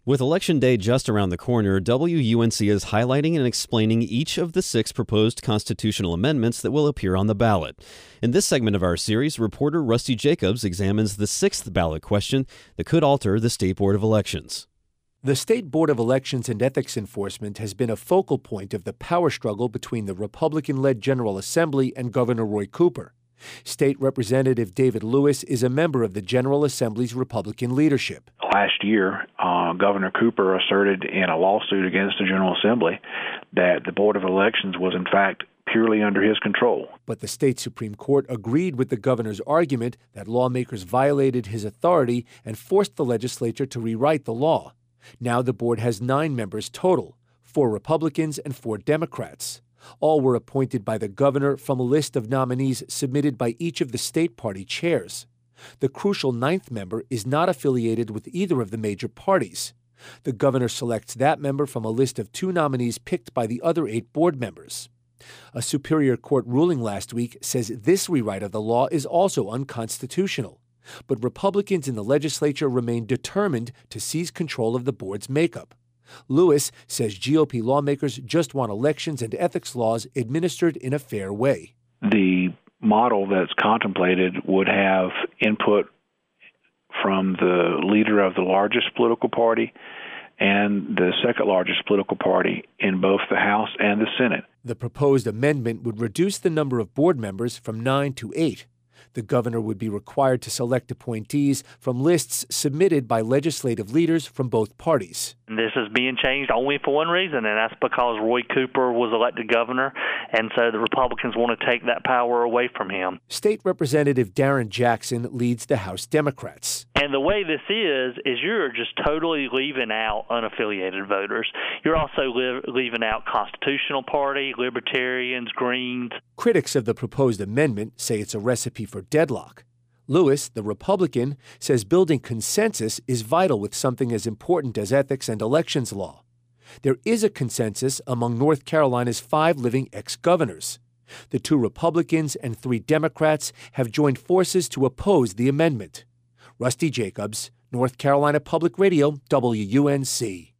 With Election Day just around the corner, WUNC is highlighting and explaining each of the 6 proposed constitutional amendments that will appear on the ballot. In this segment of our series, reporter Rusty Jacobs examines the 6th ballot question that could alter the State Board of Elections. The State Board of Elections and Ethics Enforcement has been a focal point of the power struggle between the Republican-led General Assembly and Governor Roy Cooper. State Representative David Lewis is a member of the General Assembly's Republican leadership. Last year, Governor Cooper asserted in a lawsuit against the General Assembly that the Board of Elections was, in fact, purely under his control. But the state Supreme Court agreed with the governor's argument that lawmakers violated his authority and forced the legislature to rewrite the law. Now the board has 9 members total, 4 Republicans and 4 Democrats. All were appointed by the governor from a list of nominees submitted by each of the state party chairs. The crucial 9th member is not affiliated with either of the major parties. The governor selects that member from a list of 2 nominees picked by the other 8 board members. A Superior Court ruling last week says this rewrite of the law is also unconstitutional. But Republicans in the legislature remain determined to seize control of the board's makeup. Lewis says GOP lawmakers just want elections and ethics laws administered in a fair way. The model that's contemplated would have input from the leader of the largest political party and the second largest political party in both the House and the Senate. The proposed amendment would reduce the number of board members from 9 to 8. The governor would be required to select appointees from lists submitted by legislative leaders from both parties. This is being changed only for one reason, and that's because Roy Cooper was elected governor, and so the Republicans want to take that power away from him. State Representative Darren Jackson leads the House Democrats. And the way this is you're just totally leaving out unaffiliated voters. You're also leaving out Constitutional Party, Libertarians, Greens. Critics of the proposed amendment say it's a recipe for deadlock. Lewis, the Republican, says building consensus is vital with something as important as ethics and elections law. There is a consensus among North Carolina's 5 living ex-governors. The 2 Republicans and 3 Democrats have joined forces to oppose the amendment. Rusty Jacobs, North Carolina Public Radio, WUNC.